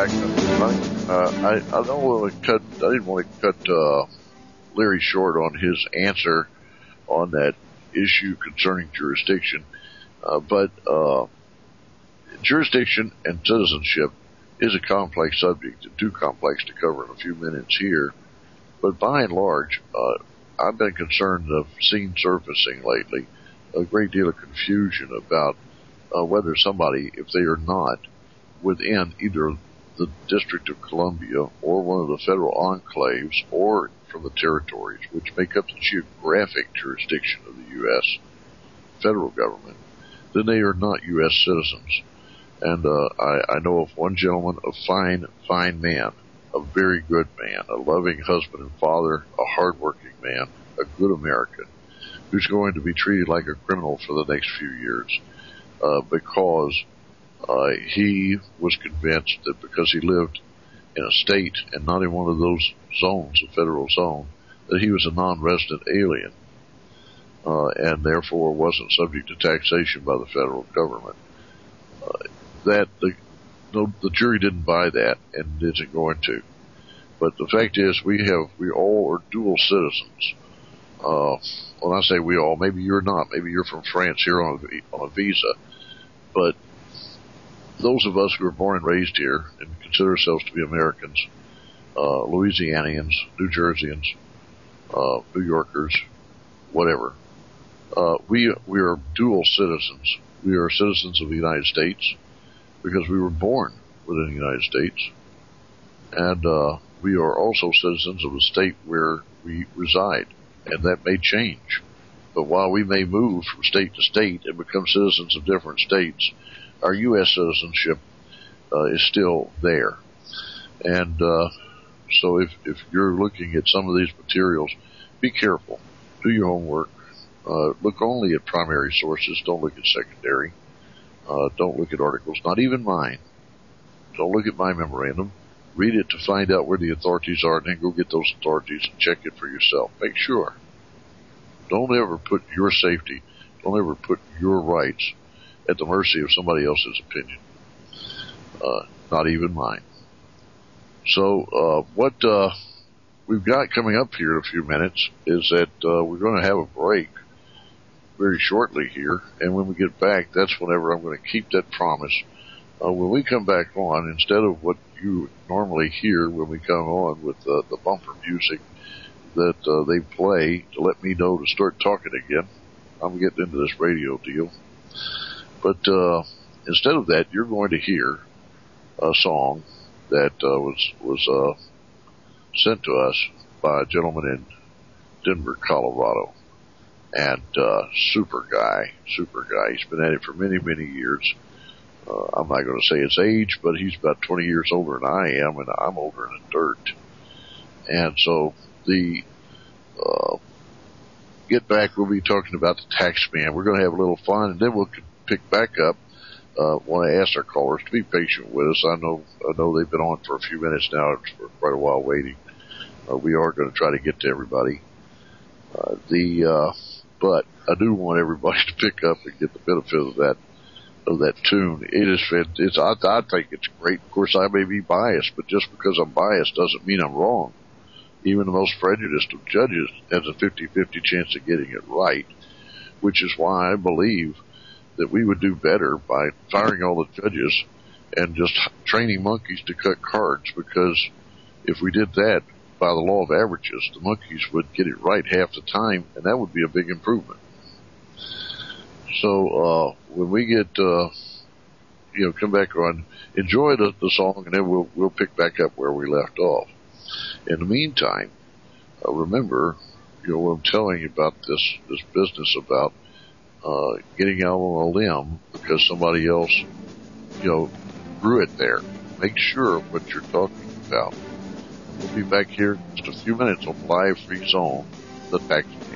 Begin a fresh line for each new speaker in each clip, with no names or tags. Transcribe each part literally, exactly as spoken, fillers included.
back, everybody. Uh, I, I don't want to cut, I didn't want to cut, uh, Larry short on his answer on that issue concerning jurisdiction. Uh, but, uh, jurisdiction and citizenship is a complex subject, too complex to cover in a few minutes here. But by and large, uh, I've been concerned of seeing surfacing lately a great deal of confusion about uh, whether somebody, if they are not within either the District of Columbia or one of the federal enclaves or from the territories, which make up the geographic jurisdiction of the U S federal government, then they are not U S citizens. And uh, I, I know of one gentleman, a fine, fine man, a very good man, a loving husband and father, a hardworking man, a good American, who's going to be treated like a criminal for the next few years uh, because uh, he was convinced that because he lived in a state and not in one of those zones, a federal zone, that he was a non-resident alien uh, and therefore wasn't subject to taxation by the federal government. Uh, that the, no, the jury didn't buy that and isn't going to. But the fact is, we have we all are dual citizens. Uh, when I say we all, maybe you're not. Maybe you're from France here on a, on a visa. But those of us who are born and raised here and consider ourselves to be Americans, uh, Louisianians, New Jerseyans, uh, New Yorkers, whatever, uh, we we are dual citizens. We are citizens of the United States because we were born within the United States, and uh, we are also citizens of the state where we reside, and that may change. But while we may move from state to state and become citizens of different states, our U S citizenship uh, is still there. And uh, so if, if you're looking at some of these materials, be careful. Do your homework. Uh, look only at primary sources. Don't look at secondary. Uh, don't look at articles, not even mine. Don't look at my memorandum. Read it to find out where the authorities are, and then go get those authorities and check it for yourself. Make sure. Don't ever put your safety, don't ever put your rights at the mercy of somebody else's opinion. Uh, not even mine. So, uh, what, uh, we've got coming up here in a few minutes is that, uh, we're going to have a break very shortly here, and when we get back, that's whenever I'm going to keep that promise. Uh, when we come back on, instead of what you normally hear when we come on with uh, the bumper music that uh, they play to let me know to start talking again, I'm getting into this radio deal. But uh, instead of that, you're going to hear a song that uh, was was uh, sent to us by a gentleman in Denver, Colorado. And uh, super guy, super guy. He's been at it for many, many years. Uh, I'm not going to say his age, but he's about twenty years older than I am, and I'm older than dirt. And so the uh, get back, we'll be talking about the tax man. We're going to have a little fun, and then we'll pick back up. Uh, want to ask our callers to be patient with us. I know, I know they've been on for a few minutes now. It's for quite a while waiting. Uh, we are going to try to get to everybody. Uh, the uh, but I do want everybody to pick up and get the benefit of that. Of that tune. It is fit. It's, I, I think it's great. Of course, I may be biased, but just because I'm biased doesn't mean I'm wrong. Even the most prejudiced of judges has a fifty-fifty chance of getting it right, which is why I believe that we would do better by firing all the judges and just training monkeys to cut cards, because if we did that by the law of averages, the monkeys would get it right half the time, and that would be a big improvement. So, uh, when we get, uh, you know, come back on, enjoy the, the song, and then we'll, we'll pick back up where we left off. In the meantime, uh, remember, you know, what I'm telling you about this, this business about, uh, getting out on a limb because somebody else, you know, grew it there. Make sure of what you're talking about. We'll be back here in just a few minutes on Live Free Zone, the Tax Man.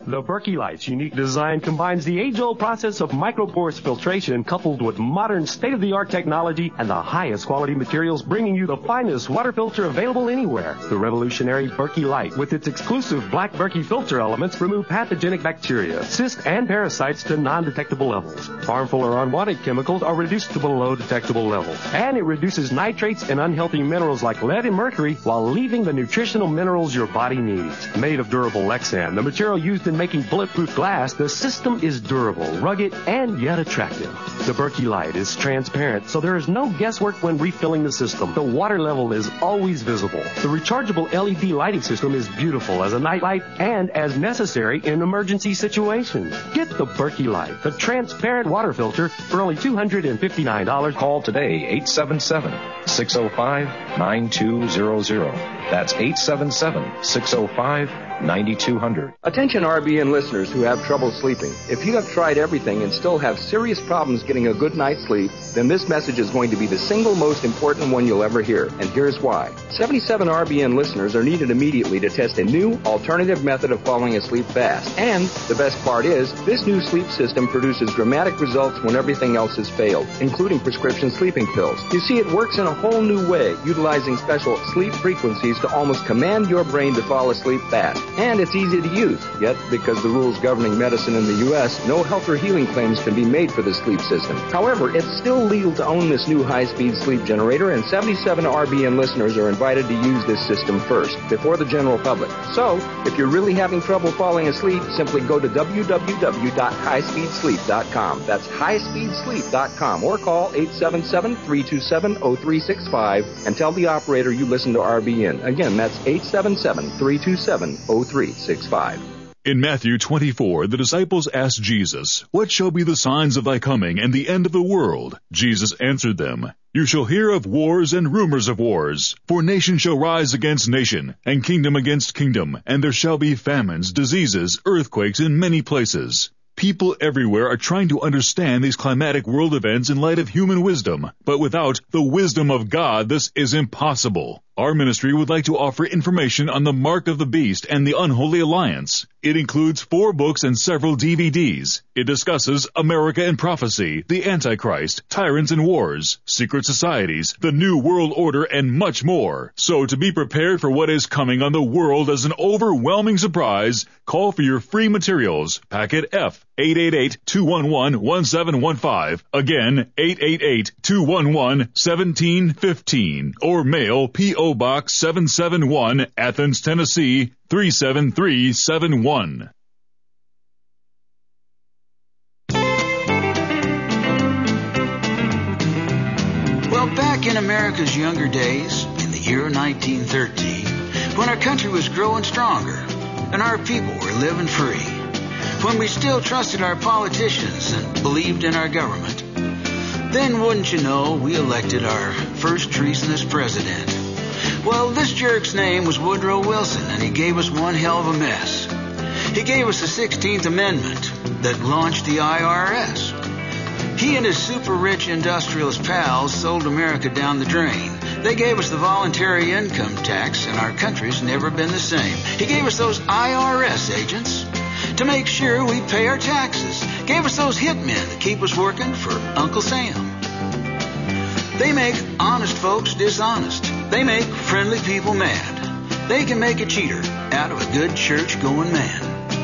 The Berkey Light's unique design combines the age-old process of microporous filtration coupled with modern state-of-the-art technology and the highest quality materials, bringing you the finest water filter available anywhere. The revolutionary Berkey Light, with its exclusive black Berkey filter elements, remove pathogenic bacteria, cysts, and parasites to non-detectable levels. Harmful or unwanted chemicals are reduced to below detectable levels. And it reduces nitrates and unhealthy minerals like lead and mercury while leaving the nutritional minerals your body needs. Made of durable Lexan, the material used in making bulletproof glass, the system is durable, rugged, and yet attractive. The Berkey Light is transparent, so there is no guesswork when refilling the system. The water level is always visible. The rechargeable L E D lighting system is beautiful as a nightlight and as necessary in emergency situations. Get the Berkey Light, the transparent water filter, for only two hundred fifty-nine dollars.
Call today, eight seven seven, six oh five, nine two zero zero. That's eight seven seven, six oh five, nine two zero zero.
Attention R B N listeners who have trouble sleeping. If you have tried everything and still have serious problems getting a good night's sleep, then this message is going to be the single most important one you'll ever hear. And here's why. seventy-seven R B N listeners are needed immediately to test a new alternative method of falling asleep fast. And the best part is, this new sleep system produces dramatic results when everything else has failed, including prescription sleeping pills. You see, it works in a whole new way, utilizing special sleep frequencies to almost command your brain to fall asleep fast. And it's easy to use. Yet, because the rules governing medicine in the U S, no health or healing claims can be made for this sleep system. However, it's still legal to own this new high-speed sleep generator, and seventy-seven R B N listeners are invited to use this system first, before the general public. So, if you're really having trouble falling asleep, simply go to w w w dot high speed sleep dot com. That's high speed sleep dot com, or call eight seven seven, three two seven, zero three six five and tell the operator you listen to R B N. Again, that's eight seven seven, three two seven, zero three six five.
In Matthew twenty-four, the disciples asked Jesus, "What shall be the signs of thy coming and the end of the world?" Jesus answered them, "You shall hear of wars and rumors of wars. For nation shall rise against nation, and kingdom against kingdom, and there shall be famines, diseases, earthquakes in many places." People everywhere are trying to understand these climatic world events in light of human wisdom, but without the wisdom of God, this is impossible. Our ministry would like to offer information on the Mark of the Beast and the Unholy Alliance. It includes four books and several D V Ds. It discusses America and Prophecy, the Antichrist, Tyrants and Wars, Secret Societies, the New World Order, and much more. So to be prepared for what is coming on the world as an overwhelming surprise, call for your free materials. Packet F, eight eight eight, two one one, one seven one five. Again, eight eight eight, two one one, one seven one five. Or mail P O Box seven seven one, Athens, Tennessee, three seven three seven one.
Well, back in America's younger days, in the year nineteen thirteen, when our country was growing stronger and our people were living free, when we still trusted our politicians and believed in our government, then wouldn't you know, we elected our first treasonous president. Well, this jerk's name was Woodrow Wilson, and he gave us one hell of a mess. He gave us the sixteenth Amendment that launched the I R S. He and his super-rich industrialist pals sold America down the drain. They gave us the voluntary income tax, and our country's never been the same. He gave us those I R S agents to make sure we pay our taxes. Gave us those hitmen that keep us working for Uncle Sam. They make honest folks dishonest. They make friendly people mad. They can make a cheater out of a good church-going man.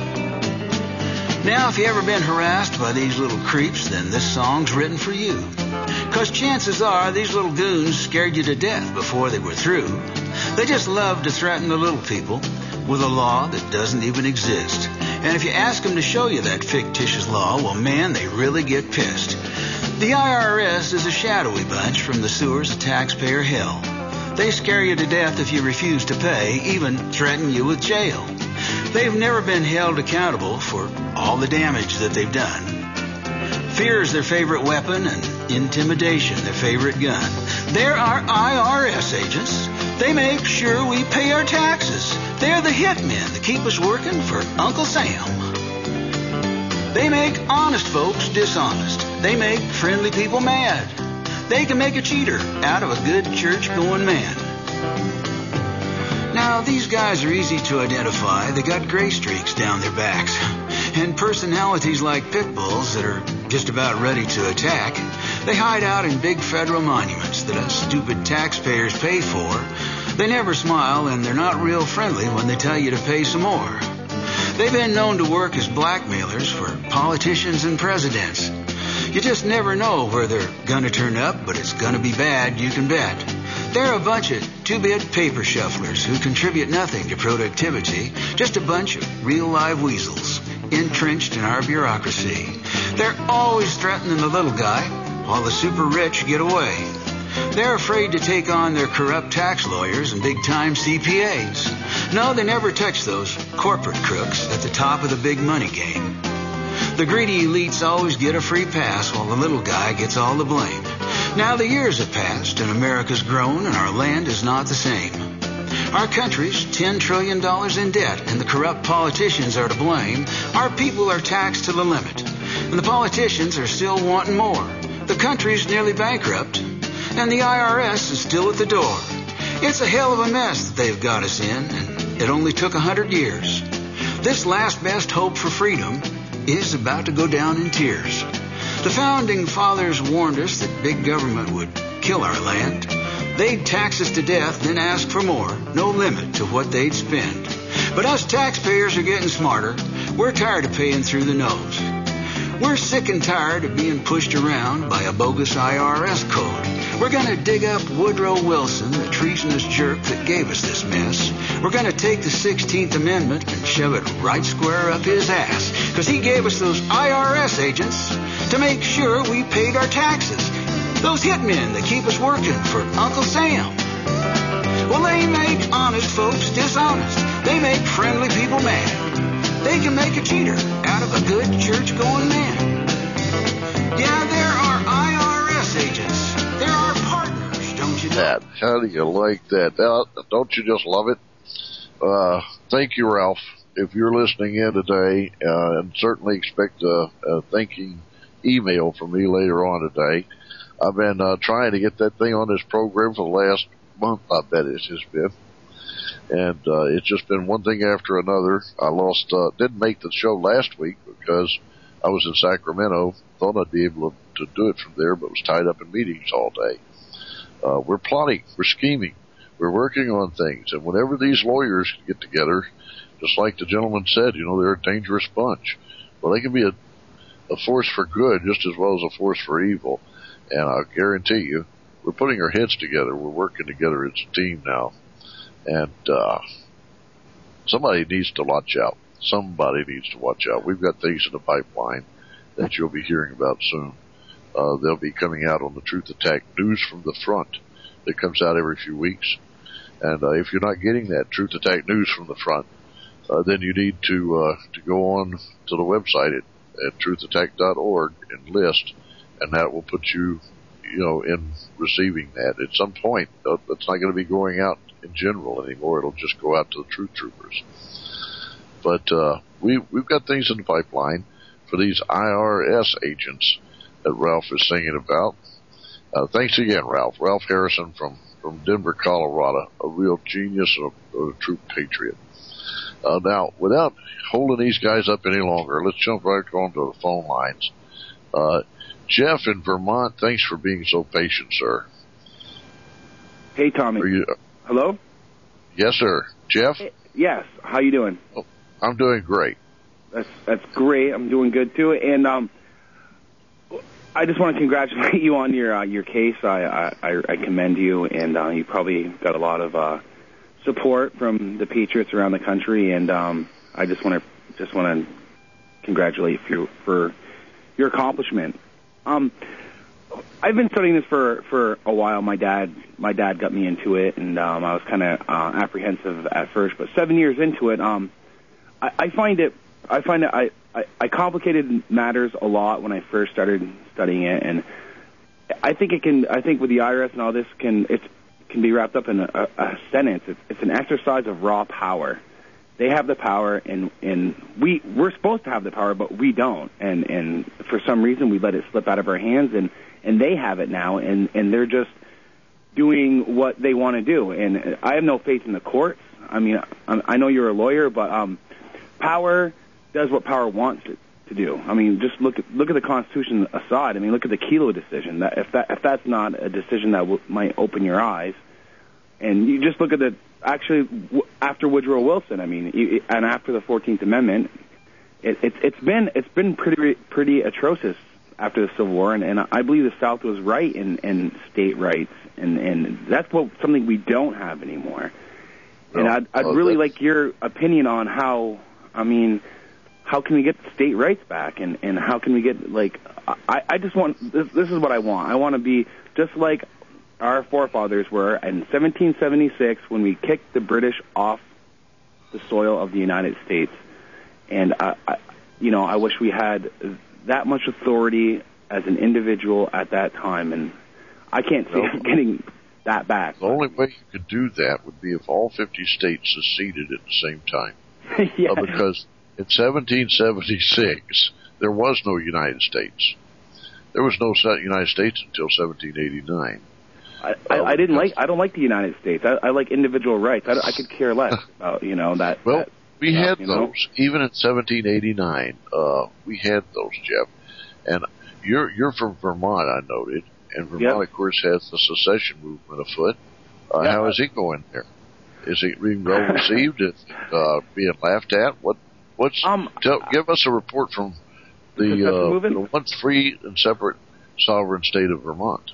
Now, if you ever been harassed by these little creeps, then this song's written for you. 'Cause chances are these little goons scared you to death before they were through. They just love to threaten the little people with a law that doesn't even exist. And if you ask them to show you that fictitious law, well, man, they really get pissed. The I R S is a shadowy bunch from the sewers of taxpayer hell. They scare you to death if you refuse to pay, even threaten you with jail. They've never been held accountable for all the damage that they've done. Fear is their favorite weapon and intimidation their favorite gun. They're our I R S agents. They make sure we pay our taxes. They're the hitmen that keep us working for Uncle Sam. They make honest folks dishonest. They make friendly people mad. They can make a cheater out of a good church-going man. Now, these guys are easy to identify. They got gray streaks down their backs. And personalities like pit bulls that are just about ready to attack, they hide out in big federal monuments that us stupid taxpayers pay for. They never smile, and they're not real friendly when they tell you to pay some more. They've been known to work as blackmailers for politicians and presidents. You just never know where they're gonna turn up, but it's gonna be bad, you can bet. They're a bunch of two-bit paper shufflers who contribute nothing to productivity, just a bunch of real live weasels entrenched in our bureaucracy. They're always threatening the little guy while the super rich get away. They're afraid to take on their corrupt tax lawyers and big-time C P As. No, they never touch those corporate crooks at the top of the big money game. The greedy elites always get a free pass while the little guy gets all the blame. Now the years have passed and America's grown and our land is not the same. Our country's ten trillion dollars in debt and the corrupt politicians are to blame. Our people are taxed to the limit and the politicians are still wanting more. The country's nearly bankrupt and the I R S is still at the door. It's a hell of a mess that they've got us in, and it only took a hundred years. This last best hope for freedom is about to go down in tears. The founding fathers warned us that big government would kill our land. They'd tax us to death, then ask for more, no limit to what they'd spend. But us taxpayers are getting smarter. We're tired of paying through the nose. We're sick and tired of being pushed around by a bogus I R S code. We're going to dig up Woodrow Wilson, the treasonous jerk that gave us this mess. We're going to take the sixteenth Amendment and shove it right square up his ass, because he gave us those I R S agents to make sure we paid our taxes. Those hitmen that keep us working for Uncle Sam. Well, they make honest folks dishonest. They make friendly people mad. They can make a cheater out of a good church-going man. Yeah, there are I R S agents. There are partners, don't you know?
That. How do you like that? Uh, don't you just love it? Uh, thank you, Ralph. If you're listening in today, uh, and certainly expect a, a thanking email from me later on today. I've been uh, trying to get that thing on this program for the last month, I bet it's just been. And uh, it's just been one thing after another. I lost, uh, didn't make the show last week because I was in Sacramento. Thought I'd be able to, to do it from there, but was tied up in meetings all day. Uh, we're plotting, we're scheming, we're working on things. And whenever these lawyers get together, just like the gentleman said, you know, they're a dangerous bunch. Well, they can be a, a force for good just as well as a force for evil. And I'll guarantee you, we're putting our heads together. We're working together as a team now. And uh somebody needs to watch out. Somebody needs to watch out. We've got things in the pipeline that you'll be hearing about soon. Uh They'll be coming out on the Truth Attack News from the Front that comes out every few weeks. And uh, if you're not getting that Truth Attack News from the Front, uh, then you need to uh to go on to the website at, at truth attack dot org and list, and that will put you, you know, in receiving that. At some point, uh, it's not going to be going out in general anymore. It'll just go out to the Truth Troopers. But uh we we've got things in the pipeline for these I R S agents that Ralph is singing about. Uh thanks again, Ralph. Ralph Harrison from from Denver, Colorado, a real genius and a, a true patriot. Uh now, without holding these guys up any longer, let's jump right onto the phone lines. Uh Jeff in Vermont, thanks for being so patient, sir.
Hey, Tommy.
Are you,
Hello?
Yes, sir. Jeff?
Yes. How you doing?
Oh, I'm doing great.
That's that's great. I'm doing good too. And um, I just want to congratulate you on your uh, your case. I, I I commend you, and uh, you probably got a lot of uh, support from the patriots around the country. And um, I just want to just want to congratulate you for your accomplishment. Um. I've been studying this for, for a while. My dad my dad got me into it, and um, I was kind of uh, apprehensive at first. But seven years into it, um, I, I find it I find it I, I, I complicated matters a lot when I first started studying it, and I think it can. I think with the I R S and all this can it can be wrapped up in a, a sentence. It's, it's an exercise of raw power. They have the power, and, and we we're supposed to have the power, but we don't. And and for some reason, we let it slip out of our hands, and. And they have it now, and, and they're just doing what they want to do. And I have no faith in the courts. I mean, I know you're a lawyer, but um, power does what power wants it to do. I mean, just look at look at the Constitution aside. I mean, look at the Kelo decision. That if that if that's not a decision that w- might open your eyes, and you just look at the actually w- after Woodrow Wilson. I mean, you, and after the fourteenth Amendment, it, it, it's been it's been pretty pretty atrocious after the Civil War, and, and I believe the South was right in, in state rights, and, and that's what something we don't have anymore. And I'd, I'd really like your opinion on how, I mean, how can we get state rights back, and, and how can we get, like, I, I just want, this, this is what I want. I want to be just like our forefathers were in seventeen seventy-six when we kicked the British off the soil of the United States. And, I, I, you know, I wish we had that much authority as an individual at that time, and I can't see us getting that back.
The only way you could do that would be if all fifty states seceded at the same time.
yeah.
Uh, because in seventeen seventy-six, there was no United States. There was no United States until seventeen eighty-nine.
I, I, I didn't like. I don't like the United States. I, I like individual rights. I, I could care less about you know that.
Well,
that,
we
uh,
had
you
those
know?
even in seventeen eighty-nine. Uh, we had those, Jeff. And you're you're from Vermont, I noted, and Vermont,
yep.
of course, has the secession movement afoot. Uh,
yep.
How is it going there? Is it being well received? Is it uh, being laughed at? What what's
um,
tell, give us a report from the, uh, the one free and separate sovereign state of Vermont.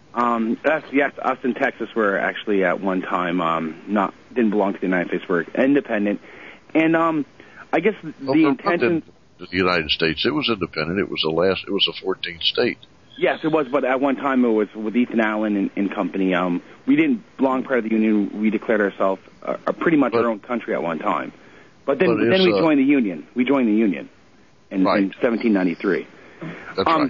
Um, that's yes, us in Texas were actually at one time um, not didn't belong to the United States. We're independent, and um, I guess the
well,
intention.
The United States, it was independent. It was the last. It was the fourteenth state.
Yes, it was, but at one time it was with Ethan Allen and, and company. Um, we didn't belong part of the Union. We declared ourselves uh, pretty much but, our own country at one time. But then, but then we uh, joined the Union. We joined the Union in,
right.
in seventeen ninety-three.
That's
um,
right.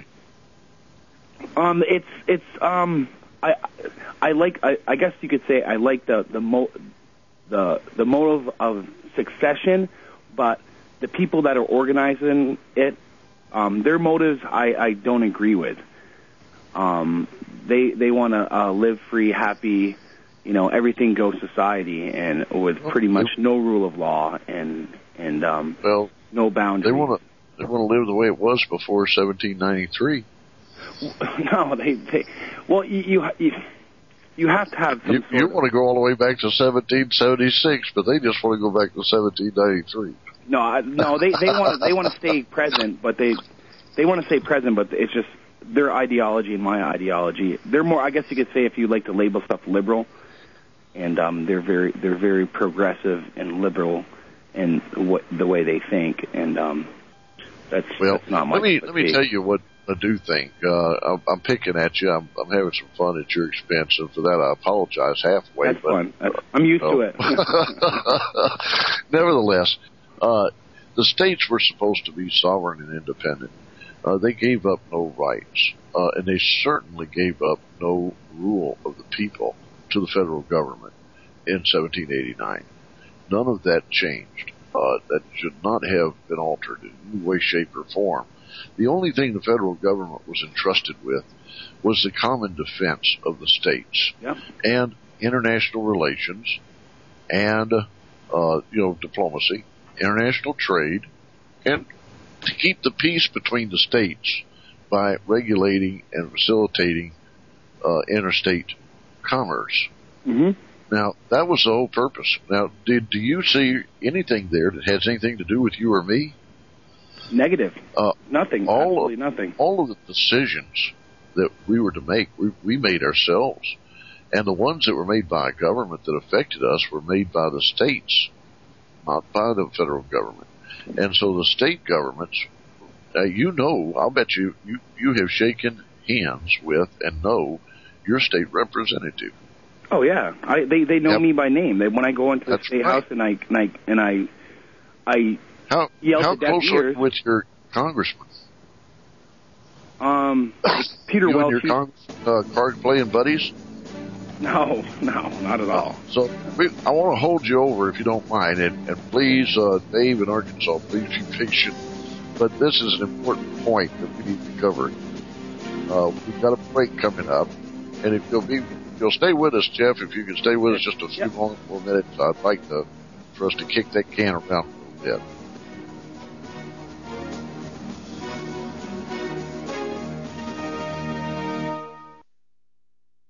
Um, it's it's um, I I like I, I guess you could say I like the the mo the the motive of succession, but the people that are organizing it, um, their motives I, I don't agree with. Um, they they want to uh, live free, happy, you know, everything goes society, and with pretty much no rule of law and and um,
well,
no boundaries.
They want to they want to live the way it was before seventeen ninety-three.
No, they they well you you you have to have some
you,
sort
you
of,
want to go all the way back to seventeen seventy-six, but they just want to go back to seventeen ninety-three.
No, I, no, they they want they want to stay present, but they they want to stay present, but it's just their ideology and my ideology. They're more, I guess you could say, if you like to label stuff liberal, and um, they're very they're very progressive and liberal in what the way they think, and um, that's
well.
That's not my
let me let me tell you what I do think. Uh, I'm, I'm picking at you. I'm, I'm having some fun at your expense, and for that I apologize halfway.
That's
but,
fun. That's, I'm used
uh,
to it.
Nevertheless. Uh, the states were supposed to be sovereign and independent. Uh, they gave up no rights, uh, and they certainly gave up no rule of the people to the federal government in seventeen eighty-nine. None of that changed. Uh, that should not have been altered in any way, shape, or form. The only thing the federal government was entrusted with was the common defense of the states
yeah.
and international relations and, uh, you know, diplomacy, international trade, and to keep the peace between the states by regulating and facilitating uh, interstate commerce.
Mm-hmm.
Now, that was the whole purpose. Now, did do you see anything there that has anything to do with you or me?
Negative.
Uh,
nothing.
All
Absolutely
of,
nothing.
All of the decisions that we were to make, we, we made ourselves. And the ones that were made by a government that affected us were made by the states, not by the federal government. And so the state governments, uh, you know, I'll bet you, you, you have shaken hands with and know your state representative.
Oh yeah, I, they they know
yep.
me by name. They, when I go into the
That's
state
right.
house and I and I and I, I
how
yell
how
to deaf
close
ears.
are you with your congressman?
Um, Peter
you
Welch.
and your con- uh, card playing buddies?
No, no, not at all.
So we, I want to hold you over if you don't mind, and, and please, uh, Dave in Arkansas, please be patient. But this is an important point that we need to cover. Uh, we've got a break coming up, and if you'll be, you'll stay with us, Jeff. If you can stay with us just a few
yep.
more, more minutes, I'd like to for us to kick that can around a little bit.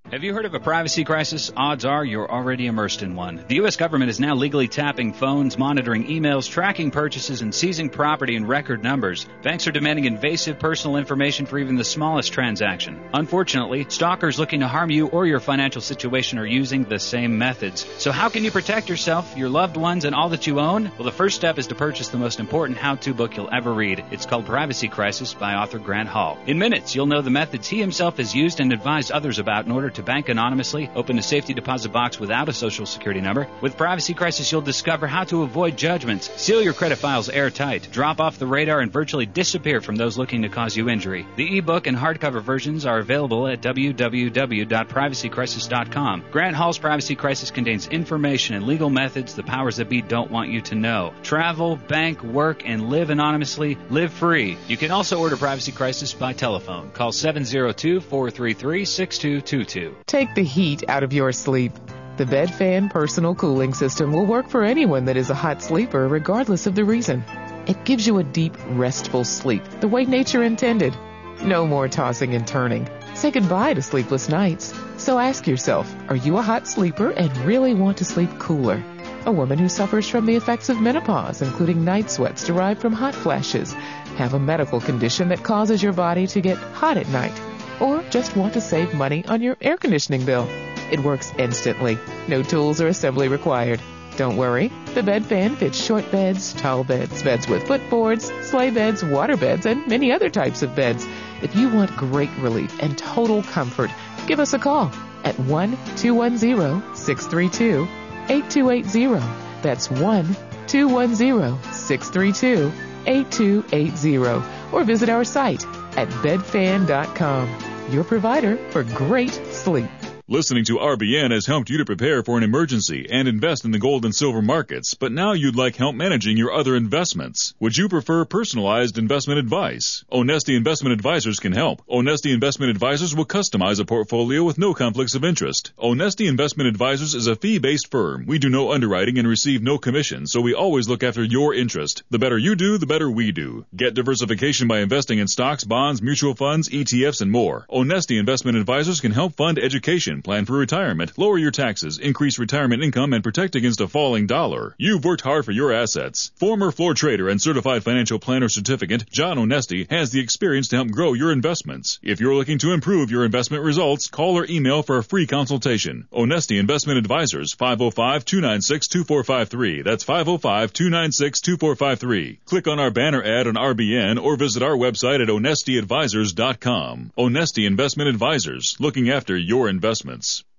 Have you heard of a privacy crisis? Odds are you're already immersed in one. The U S government is now legally tapping phones, monitoring emails, tracking purchases, and seizing property in record numbers. Banks are demanding invasive personal information for even the smallest transaction. Unfortunately, stalkers looking to harm you or your financial situation are using the same methods. So how can you protect yourself, your loved ones, and all that you own? Well, the first step is to purchase the most important how-to book you'll ever read. It's called Privacy Crisis by author Grant Hall. In minutes, you'll know the methods he himself has used and advised others about in order to to bank anonymously, open a safety deposit box without a social security number. With Privacy Crisis, you'll discover how to avoid judgments, seal your credit files airtight, drop off the radar, and virtually disappear from those looking to cause you injury. The ebook and hardcover versions are available at w w w dot privacy crisis dot com. Grant Hall's Privacy Crisis contains information and legal methods the powers that be don't want you to know. Travel, bank, work, and live anonymously. Live free. You can also order Privacy Crisis by telephone. Call seven zero two, four three three, six two two two.
Take the heat out of your sleep. The BedFan Personal Cooling System will work for anyone that is a hot sleeper, regardless of the reason. It gives you a deep, restful sleep, the way nature intended. No more tossing and turning. Say goodbye to sleepless nights. So ask yourself, are you a hot sleeper and really want to sleep cooler? A woman who suffers from the effects of menopause, including night sweats derived from hot flashes, have a medical condition that causes your body to get hot at night, or just want to save money on your air conditioning bill. It works instantly. No tools or assembly required. Don't worry. The BedFan fits short beds, tall beds, beds with footboards, sleigh beds, water beds, and many other types of beds. If you want great relief and total comfort, give us a call at one two one zero, six three two, eight two eight zero. That's one two one zero, six three two, eight two eight zero. Or visit our site at bed fan dot com. Your provider for great sleep.
Listening to R B N has helped you to prepare for an emergency and invest in the gold and silver markets, but now you'd like help managing your other investments. Would you prefer personalized investment advice? Onesti Investment Advisors can help. Onesti Investment Advisors will customize a portfolio with no conflicts of interest. Onesti Investment Advisors is a fee-based firm. We do no underwriting and receive no commission, so we always look after your interest. The better you do, the better we do. Get diversification by investing in stocks, bonds, mutual funds, E T Fs, and more. Onesti Investment Advisors can help fund education, plan for retirement, lower your taxes, increase retirement income, and protect against a falling dollar. You've worked hard for your assets. Former floor trader and certified financial planner certificate, John Onesti, has the experience to help grow your investments. If you're looking to improve your investment results, call or email for a free consultation. Onesti Investment Advisors, five oh five, two nine six, two four five three. That's five oh five, two nine six, two four five three. Click on our banner ad on R B N or visit our website at onesti advisors dot com. Onesti Investment Advisors, looking after your investments.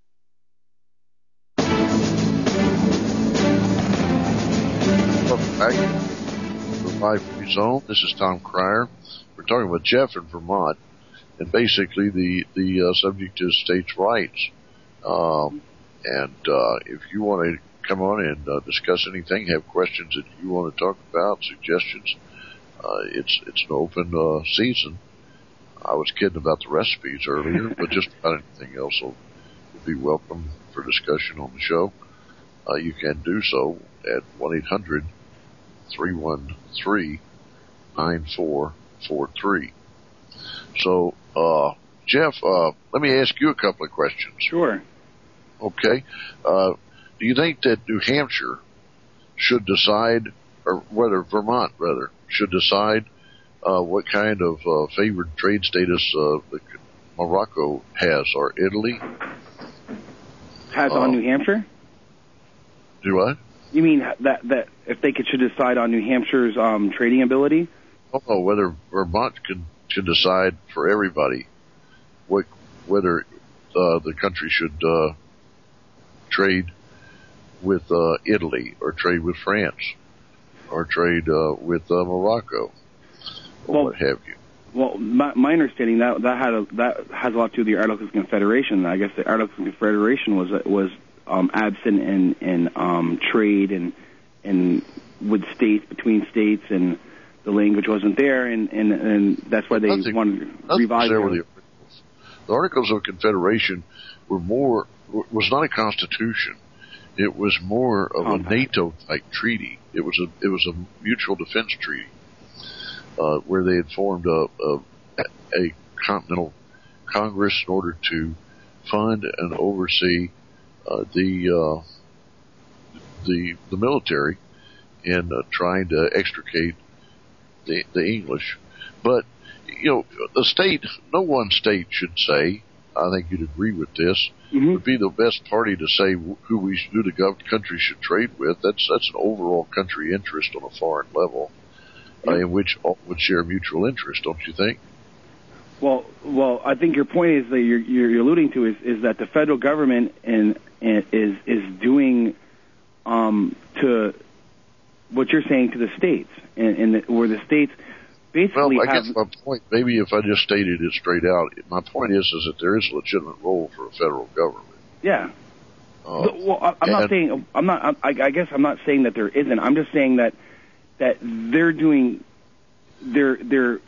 Welcome back to the Live Free Zone. This is Tom Cryer. We're talking with Jeff in Vermont, and basically the the uh, subject is states' rights. Um, and uh, if you want to come on and uh, discuss anything, have questions that you want to talk about, suggestions, uh, it's it's an open uh, season. I was kidding about the recipes earlier, but just about anything else will be welcome for discussion on the show. Uh, you can do so at one eight hundred, three one three, nine four four three. So, uh, Jeff, uh, let me ask you a couple of questions.
Sure.
Okay. Uh, do you think that New Hampshire should decide, or whether Vermont, rather, should decide uh, what kind of uh, favored trade status uh, that Morocco has, or Italy?
Has
uh,
on New Hampshire?
Do what?
You mean that that if they could should decide on New Hampshire's um, trading ability?
Oh, whether Vermont could should decide for everybody what whether uh, the country should uh, trade with uh, Italy or trade with France or trade uh, with uh, Morocco or
well,
what have you.
Well, my, my understanding that that had a, that has a lot to do with the Articles of Confederation. I guess the Articles of Confederation was was um, absent in in um, trade and and with states between states, and the language wasn't there, and and, and that's why they nothing, wanted to revise it.
The Articles of Confederation were more was not a constitution. It was more of Compact. a NATO type treaty. It was a it was a mutual defense treaty. Uh, where they had formed a, a, a continental congress in order to fund and oversee uh, the uh, the the military in uh, trying to extricate the the English. But you know, the state, no one state should say, I think you'd agree with this, mm-hmm. would be the best party to say who we who the gov- country should trade with. That's that's an overall country interest on a foreign level, uh, in which all would share mutual interest, don't you think?
Well, well, I think your point is that you're, you're alluding to is, is that the federal government and, and is is doing um, to what you're saying to the states, and, and the, where the states basically
well, I
have.
guess my point, maybe if I just stated it straight out, my point is is that there is a legitimate role for a federal government.
Yeah.
Uh,
well, I, I'm not saying I'm not. I, I guess I'm not saying that there isn't. I'm just saying that that they're doing. They're they're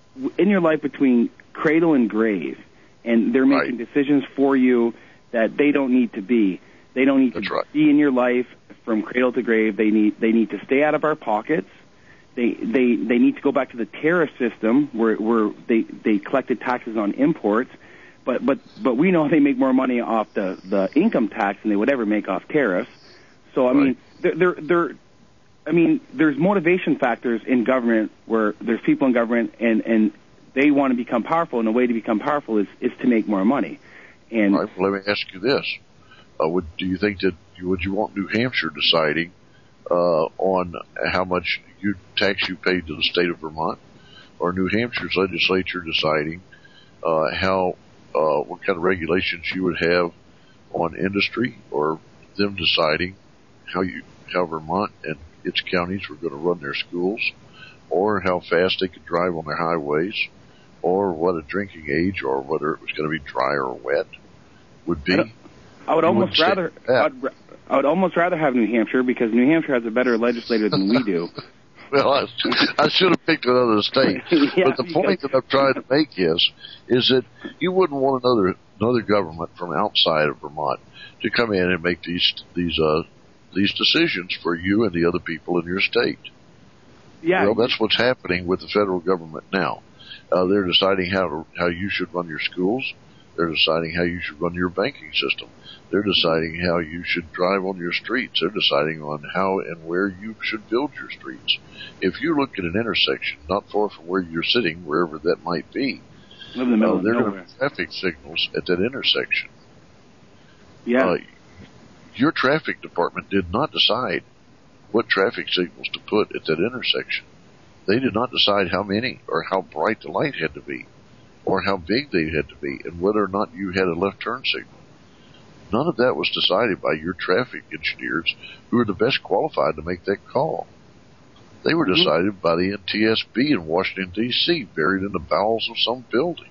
in your life between cradle and grave, and they're making right. decisions for you that they don't need to be. They don't need
That's
to
right.
be in your life from cradle to grave. They need they need to stay out of our pockets. They they they need to go back to the tariff system where where they they collected taxes on imports, but but but we know they make more money off the the income tax than they would ever make off tariffs. So I right. mean they're they're, they're I mean there's motivation factors in government where there's people in government and and they want to become powerful, and the way to become powerful is, is to make more money. And
all right, well, let me ask you this: uh, would do you think that you, would you want New Hampshire deciding uh, on how much you tax you paid to the state of Vermont, or New Hampshire's legislature deciding uh, how uh, what kind of regulations you would have on industry, or them deciding how you how Vermont and its counties were going to run their schools, or how fast they could drive on their highways, or what a drinking age, or whether it was going to be dry or wet would be.
I would almost rather I'd, I would almost rather have New Hampshire, because New Hampshire has a better legislator than we do.
Well, I, I should have picked another state. yeah, but the point that I'm trying to make is, is that you wouldn't want another another government from outside of Vermont to come in and make these these uh these decisions for you and the other people in your state.
Yeah.
Well, that's what's happening with the federal government now. Uh, they're deciding how to, how you should run your schools. They're deciding how you should run your banking system. They're deciding how you should drive on your streets. They're deciding on how and where you should build your streets. If you look at an intersection not far from where you're sitting, wherever that might be,
in the middle
uh, there
of
are traffic signals at that intersection.
Yeah.
Uh, your traffic department did not decide what traffic signals to put at that intersection. They did not decide how many or how bright the light had to be or how big they had to be and whether or not you had a left turn signal. None of that was decided by your traffic engineers, who are the best qualified to make that call. They were decided mm-hmm. by the N T S B in Washington, D C, buried in the bowels of some building.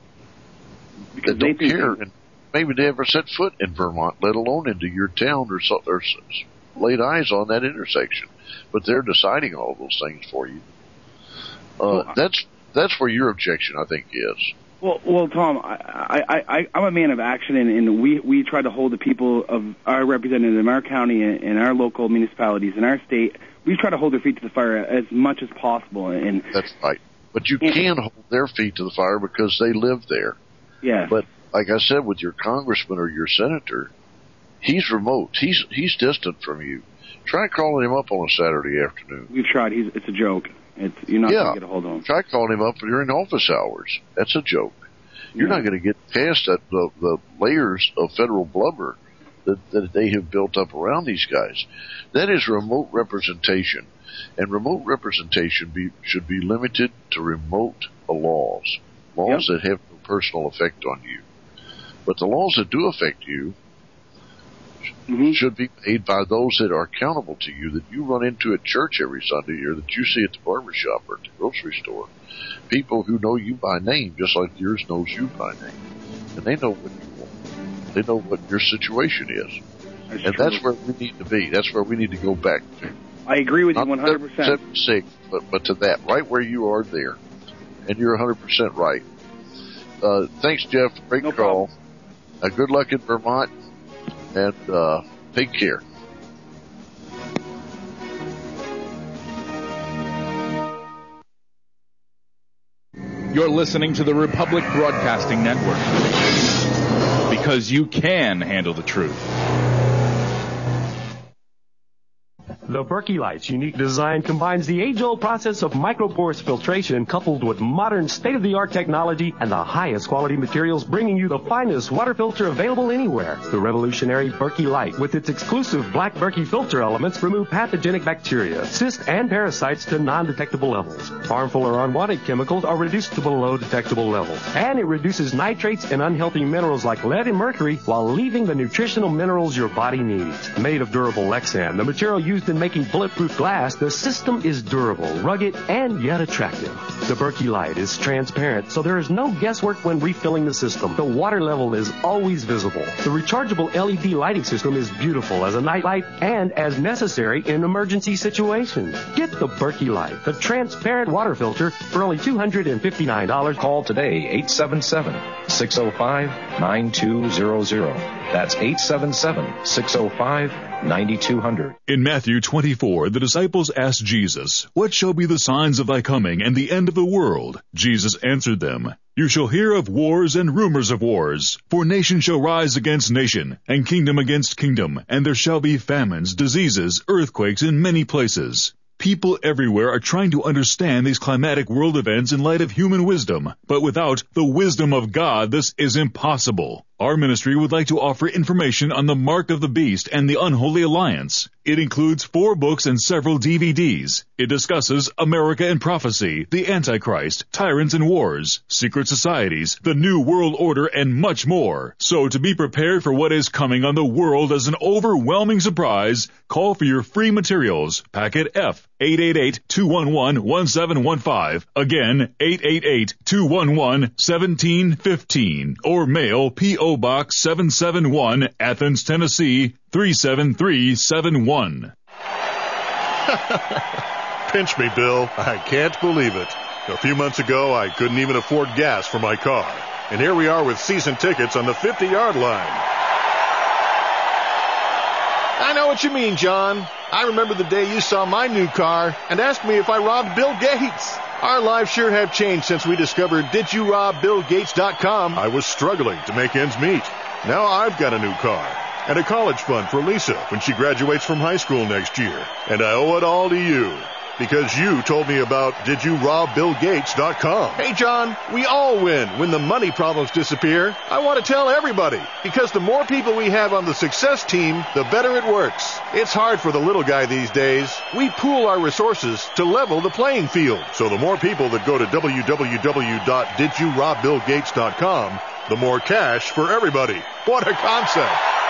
Because they don't they care, and maybe they never set foot in Vermont, let alone into your town or, so, or laid eyes on that intersection. But they're deciding all those things for you. Uh, well, that's that's where your objection, I think, is.
Well, well, Tom, I, I, I, I'm a man of action, and, and we, we try to hold the people of our representatives in our county and, and our local municipalities in our state, we try to hold their feet to the fire as much as possible. And
that's right. But you and, can hold their feet to the fire because they live there.
Yeah.
But like I said, with your congressman or your senator, he's remote. He's he's distant from you. Try calling him up on a Saturday afternoon.
We've tried. He's, it's a joke. It's, you're not
yeah.
going to get a hold of him.
Try calling him up during office hours. That's a joke. You're yeah. not going to get past that, the, the layers of federal blubber that, that they have built up around these guys. That is remote representation. And remote representation be, should be limited to remote laws. Laws yep. that have no personal effect on you. But the laws that do affect you mm-hmm. should be made by those that are accountable to you, that you run into at church every Sunday, or that you see at the barbershop or at the grocery store. People who know you by name, just like yours knows you by name. And they know what you want. They know what your situation is.
That's
and
true.
that's where we need to be. That's where we need to go back to.
I agree with
Not
you one hundred percent.
seventy-six, but, but to that, right where you are there. And you're one hundred percent right. Uh, thanks, Jeff. Great
no
call. Uh, good luck in Vermont. And uh, take care.
You're listening to the Republic Broadcasting Network. because you can handle the truth.
The Berkey Light's unique design combines the age-old process of micropores filtration coupled with modern state-of-the-art technology and the highest quality materials, bringing you the finest water filter available anywhere. The revolutionary Berkey Light, with its exclusive black Berkey filter elements, remove pathogenic bacteria, cysts, and parasites to non-detectable levels. Harmful or unwanted chemicals are reduced to below detectable levels. And it reduces nitrates and unhealthy minerals like lead and mercury while leaving the nutritional minerals your body needs. Made of durable Lexan, the material used in making bulletproof glass, the system is durable, rugged, and yet attractive. The Berkey Light is transparent, so there is no guesswork when refilling the system. The water level is always visible. The rechargeable L E D lighting system is beautiful as a night light and as necessary in emergency situations. Get the Berkey Light, the transparent water filter, for only two hundred fifty-nine dollars.
Call today, eight seven seven, six oh five, nine two zero zero. That's eight seven seven, six oh five, nine two zero zero.
In Matthew twenty-four, the disciples asked Jesus, "What shall be the signs of thy coming and the end of the world?" Jesus answered them, "You shall hear of wars and rumors of wars. For nation shall rise against nation, and kingdom against kingdom, and there shall be famines, diseases, earthquakes in many places." People everywhere are trying to understand these climatic world events in light of human wisdom, but without the wisdom of God, this is impossible. Our ministry would like to offer information on the Mark of the Beast and the Unholy Alliance. It includes four books and several D V Ds. It discusses America and prophecy, the Antichrist, tyrants and wars, secret societies, the New World Order, and much more. So to be prepared for what is coming on the world as an overwhelming surprise, call for your free materials. Packet F, eight eight eight, two one one, one seven one five. Again, eight eight eight, two one one, one seven one five. Or mail P O Box seven seven one, Athens, Tennessee, three seven three seven one.
Pinch me, Bill. I can't believe it. A few months ago, I couldn't even afford gas for my car. And here we are with season tickets on the fifty-yard line. I know what you mean, John. I remember the day you saw my new car and asked me if I robbed Bill Gates. Our lives sure have changed since we discovered did you rob bill gates dot com. I was struggling to make ends meet. Now I've got a new car and a college fund for Lisa when she graduates from high school next year. And I owe it all to you because you told me about did you rob bill gates dot com. Hey, John, we all win when the money problems disappear. I want to tell everybody because the more people we have on the success team, the better it works. It's hard for the little guy these days. We pool our resources to level the playing field. So the more people that go to w w w dot did you rob bill gates dot com, the more cash for everybody. What a concept.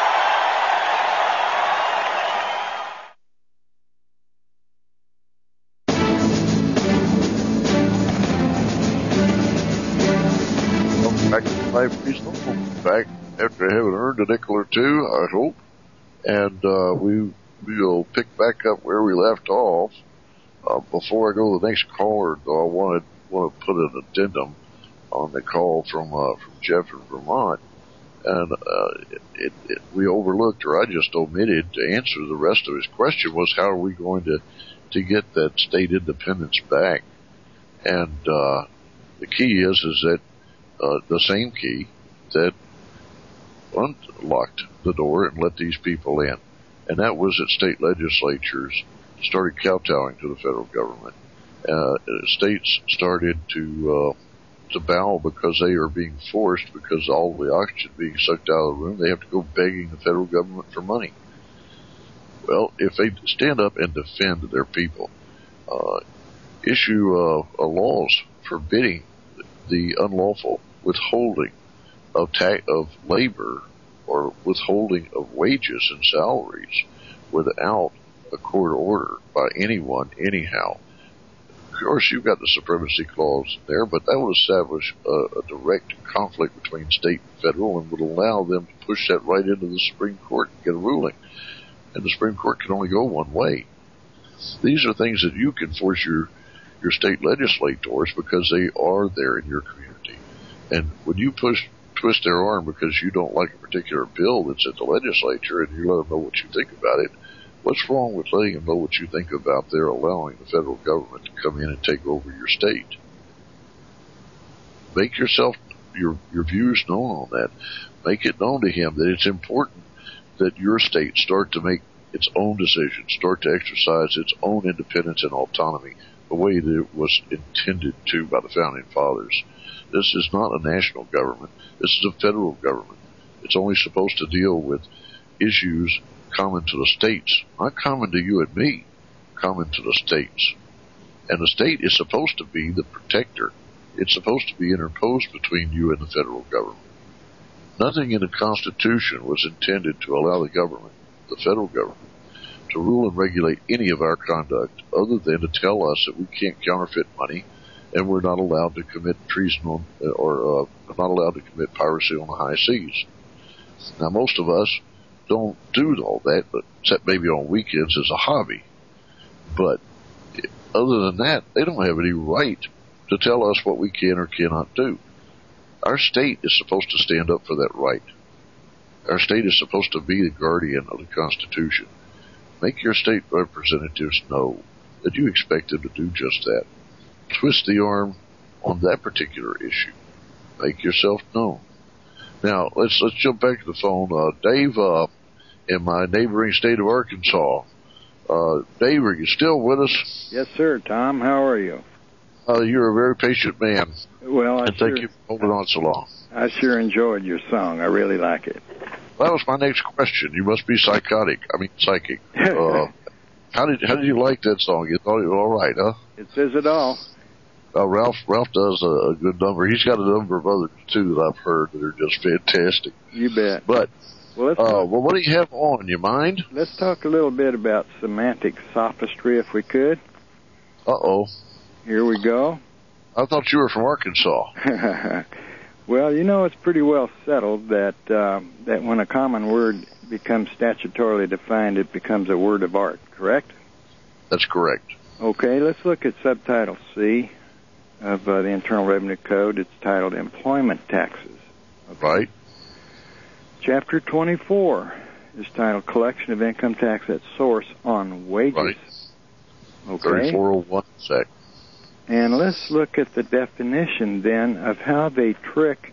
Life reasonable. Back after having earned a nickel or two, I hope, and uh, we will pick back up where we left off. Uh, before I go to the next caller, though, I wanted want to put an addendum on the call from uh, from Jeff in Vermont, and uh, it, it, it, we overlooked, or I just omitted to answer the rest of his question. Was how are we going to to get that state independence back? And uh, the key is is that. Uh, the same key that unlocked the door and let these people in. And that was that state legislatures started kowtowing to the federal government. Uh, states started to, uh, to bow because they are being forced, because all the oxygen being sucked out of the room, they have to go begging the federal government for money. Well, if they stand up and defend their people, uh, issue, uh, laws forbidding the unlawful withholding of ta- of labor or withholding of wages and salaries without a court order by anyone anyhow. Of course, you've got the supremacy clause there, but that would establish a, a direct conflict between state and federal and would allow them to push that right into the Supreme Court and get a ruling. And the Supreme Court can only go one way. These are things that you can force your your state legislators because they are there in your community. And when you push, twist their arm because you don't like a particular bill that's at the legislature and you let them know what you think about it, what's wrong with letting them know what you think about their allowing the federal government to come in and take over your state? Make yourself your your views known on that. Make it known to him that it's important that your state start to make its own decisions, start to exercise its own independence and autonomy the way that it was intended to by the Founding Fathers. This is not a national government. This is a federal government. It's only supposed to deal with issues common to the states, not common to you and me, common to the states. And the state is supposed to be the protector. It's supposed to be interposed between you and the federal government. Nothing in the Constitution was intended to allow the government, the federal government, to rule and regulate any of our conduct other than to tell us that we can't counterfeit money and we're not allowed to commit treason on, or uh, not allowed to commit piracy on the high seas. Now, most of us don't do all that, but except maybe on weekends as a hobby. But other than that, they don't have any right to tell us what we can or cannot do. Our state is supposed to stand up for that right. Our state is supposed to be the guardian of the Constitution. Make your state representatives know that you expect them to do just that. Twist the arm on that particular issue. Make yourself known. Now, let's let's jump back to the phone. Uh, Dave, uh, in my neighboring state of Arkansas. Uh, Dave, are you still with us?
Yes, sir. Tom, how are you?
Uh, you're a very patient man.
Well, I
and
sure,
thank you for holding on so long.
I sure enjoyed your song. I really like it.
That was my next question. You must be psychotic. I mean, psychic. Uh, how did how did you like that song? You thought it was all right, huh?
It says it all.
Uh, Ralph Ralph does a, a good number. He's got a number of others too that I've heard that are just fantastic.
You bet.
But
well, let's
uh,
talk,
well, what do you have on? You mind?
Let's talk a little bit about semantic sophistry, if we could.
Uh oh.
Here we go.
I thought you were from Arkansas.
Well, you know, it's pretty well settled that uh, that when a common word becomes statutorily defined, it becomes a word of art, correct?
That's correct.
Okay, let's look at subtitle C of uh, the Internal Revenue Code. It's titled Employment Taxes.
Okay. Right.
Chapter twenty-four is titled Collection of Income Tax at Source on Wages.
Right.
Okay.
thirty-four oh one sec.
And let's look at the definition then of how they trick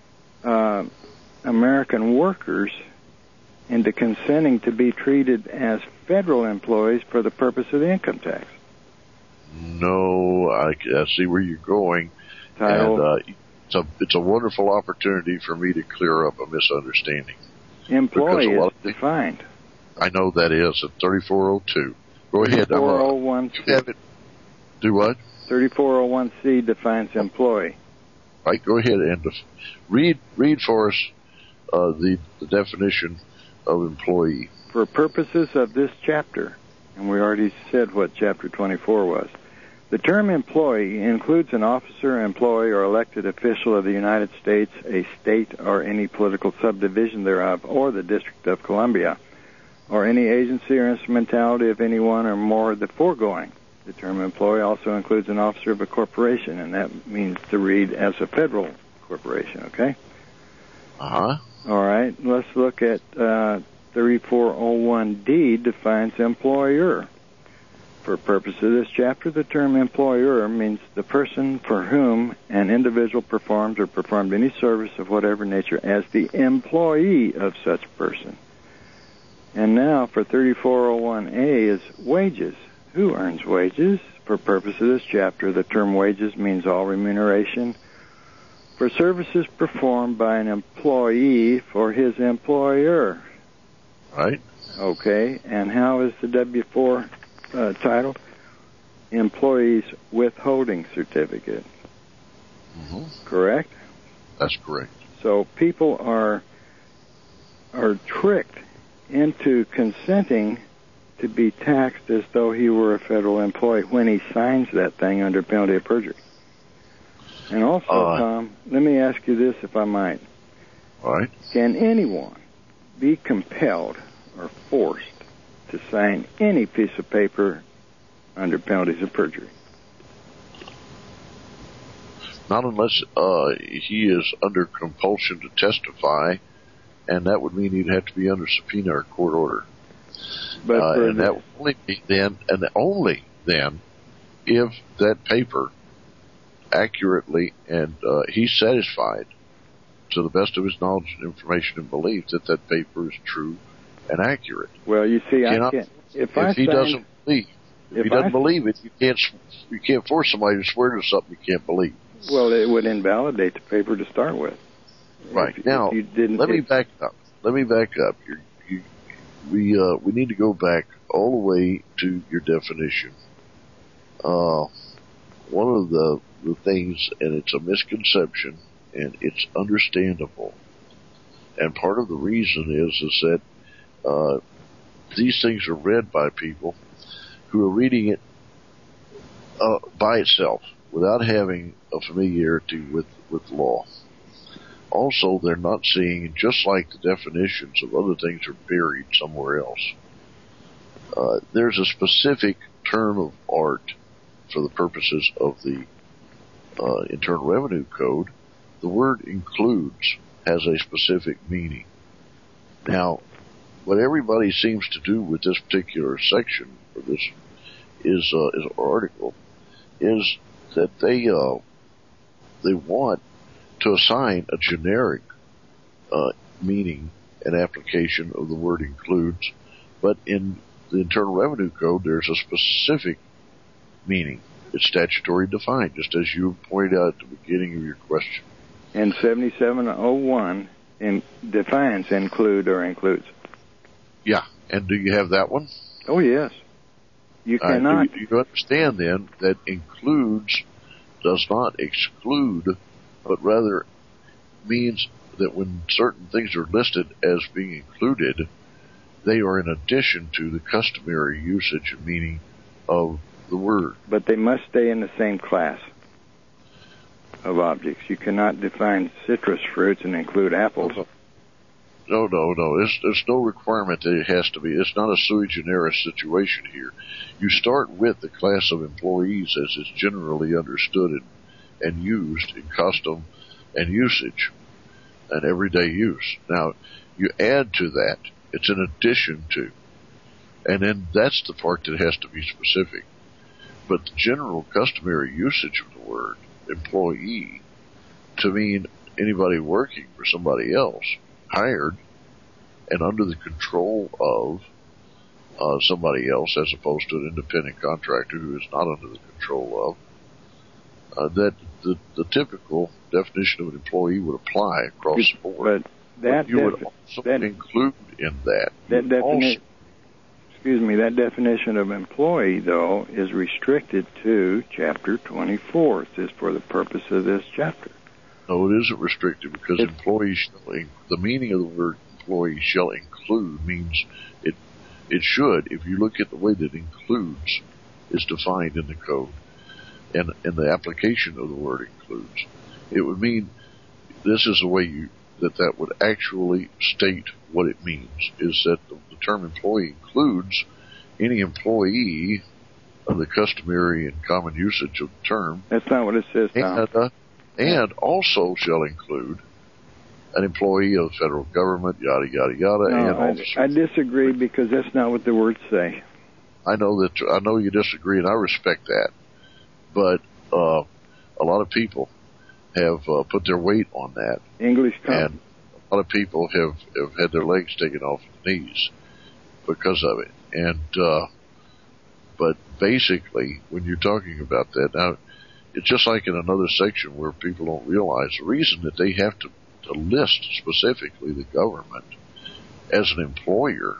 uh, American workers into consenting to be treated as federal employees for the purpose of the income tax.
No, I, I see where you're going.
Title,
and uh, it's a it's a wonderful opportunity for me to clear up a misunderstanding.
Employee is
of,
defined.
I know that is at thirty-four oh two. Go ahead.
thirty-four oh one C.
You have it. Do what?
thirty-four oh one C defines employee.
Right. Go ahead and def- read read for us uh, the the definition of employee.
For purposes of this chapter, and we already said what chapter twenty-four was. The term employee includes an officer, employee, or elected official of the United States, a state, or any political subdivision thereof, or the District of Columbia, or any agency or instrumentality of any one or more of the foregoing. The term employee also includes an officer of a corporation, and that means to read as a federal corporation, okay?
Uh-huh.
All right, let's look at uh, thirty-four oh one D defines employer. For purpose of this chapter, the term employer means the person for whom an individual performs or performed any service of whatever nature as the employee of such person. And now for thirty-four oh one A is wages. Who earns wages? For purpose of this chapter, the term wages means all remuneration for services performed by an employee for his employer.
Right.
Okay, and how is the W four uh, titled? Employees Withholding Certificate.
Mm-hmm.
Correct?
That's correct.
So people are are tricked into consenting to be taxed as though he were a federal employee when he signs that thing under penalty of perjury. And also, uh, Tom, let me ask you this, if I might.
All right.
Can anyone be compelled or forced to sign any piece of paper under penalties of perjury?
Not unless uh, he is under compulsion to testify, and that would mean he'd have to be under subpoena or court order.
But
uh, and
the,
that would only be then, and only then, if that paper accurately and uh, he's satisfied to the best of his knowledge, information, and belief, that that paper is true and accurate.
Well, you see, I
Cannot,
can't. If,
if
I
he
signed,
doesn't believe, if,
if
he doesn't
I,
believe it, you can't you can't force somebody to swear to something you can't believe.
Well, it would invalidate the paper to start with.
Right.
If,
now,
if you didn't,
let me
if,
back up. Let me back up. You're, you, we uh, we need to go back all the way to your definition. Uh, one of the the things, and it's a misconception, and it's understandable. And part of the reason is is that uh, these things are read by people who are reading it uh, by itself without having a familiarity with, with law. Also, they're not seeing, just like the definitions of other things are buried somewhere else. Uh, there's a specific term of art for the purposes of the uh, Internal Revenue Code. The word includes has a specific meaning. Now, what everybody seems to do with this particular section, or this is, uh, is article, is that they uh, they want to assign a generic uh, meaning and application of the word includes, but in the Internal Revenue Code, there's a specific meaning. It's statutory defined, just as you pointed out at the beginning of your question.
And seventy-seven oh one in, defines include or includes.
Yeah, and do you have that one?
Oh, yes. You
Uh,
cannot.
do you, you understand, then, that includes does not exclude, but rather means that when certain things are listed as being included, they are in addition to the customary usage and meaning of the word.
But they must stay in the same class of objects. You cannot define citrus fruits and include apples.
No, no, no. There's, there's no requirement that it has to be. It's not a sui generis situation here. You start with the class of employees as is generally understood and, and used in custom and usage and everyday use. Now, you add to that, it's in addition to. And then that's the part that has to be specific. But the general customary usage of the word employee to mean anybody working for somebody else, hired and under the control of uh, somebody else as opposed to an independent contractor who is not under the control of, uh, that the, the typical definition of an employee would apply across the board.
But that
but you would
defi-
also
that,
include in that.
That definition.
Also,
Excuse me, that definition of employee, though, is restricted to Chapter twenty-four. It says for the purpose of this chapter.
No, it isn't restricted because
It,
employee shall, the meaning of the word employee shall include means it, it should, if you look at the way that includes is defined in the code and, and the application of the word includes, it would mean this is the way you, that that would actually state what it means, is that the, the term employee includes any employee of the customary and common usage of the term.
That's not what it says, Tom.
And, uh, and also shall include an employee of the federal government, yada, yada, yada,
No,
and
I,
officers.
I disagree because that's not what the words say.
I know that, I know you disagree, and I respect that. But, uh, a lot of people have, uh, put their weight on that.
English
And
com-
a lot of people have, have had their legs taken off the knees because of it. And, uh, but basically, when you're talking about that, now, it's just like in another section where people don't realize the reason that they have to, to list specifically the government as an employer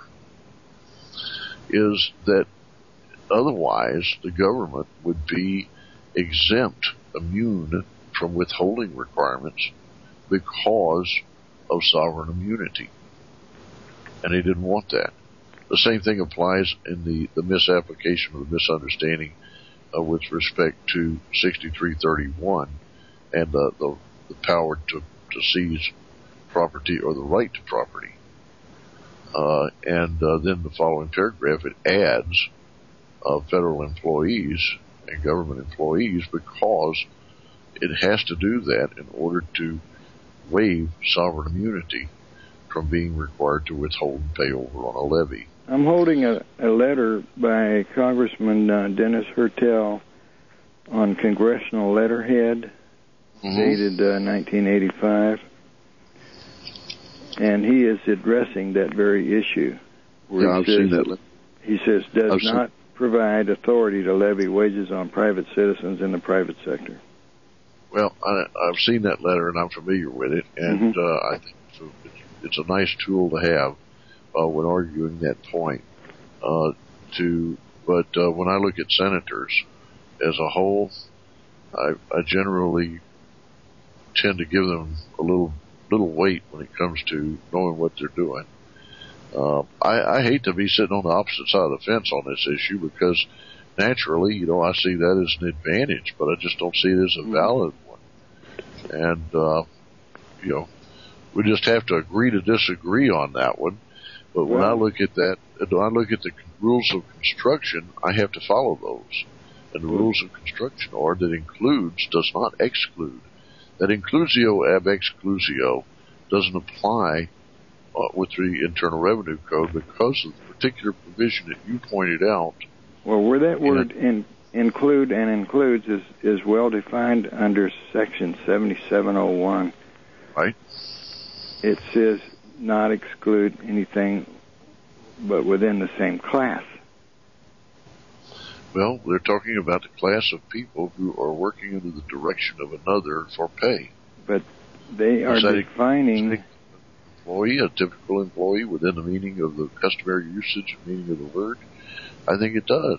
is that otherwise the government would be exempt, immune from withholding requirements because of sovereign immunity. And they didn't want that. The same thing applies in the, the misapplication or the misunderstanding uh, with respect to sixty-three thirty-one and uh, the, the power to, to seize property or the right to property. Uh, and uh, then the following paragraph, it adds uh, federal employees and government employees because it has to do that in order to waive sovereign immunity from being required to withhold and pay over on a levy.
I'm holding a, a letter by Congressman uh, Dennis Hertel on congressional letterhead,
Mm-hmm.
dated uh, nineteen eighty-five. And he is addressing that very issue. Where
Yeah,
he
I've
says,
seen that.
He says, does
I've
not
seen...
provide authority to levy wages on private citizens in the private sector.
Well, I, I've seen that letter, and I'm familiar with it, and
Mm-hmm.
uh, I think it's a, it's a nice tool to have uh, when arguing that point. Uh, to, but uh, when I look at senators as a whole, I, I generally tend to give them a little little weight when it comes to knowing what they're doing. Uh, I, I hate to be sitting on the opposite side of the fence on this issue because naturally, you know, I see that as an advantage, but I just don't see it as a valid one. And, uh, you know, we just have to agree to disagree on that one. But when I look at that, when I look at the rules of construction, I have to follow those. And the rules of construction are that includes does not exclude. That inclusio ab exclusio doesn't apply uh, with the Internal Revenue Code because of the particular provision that you pointed out.
Well, where that word in, include and includes is, is well defined under Section seventy-seven oh one.
Right.
It says not exclude anything but within the same class.
Well, they're talking about the class of people who are working under the direction of another for pay.
But they are defining...
An employee, a typical employee, within the meaning of the customary usage and meaning of the word? I think it does.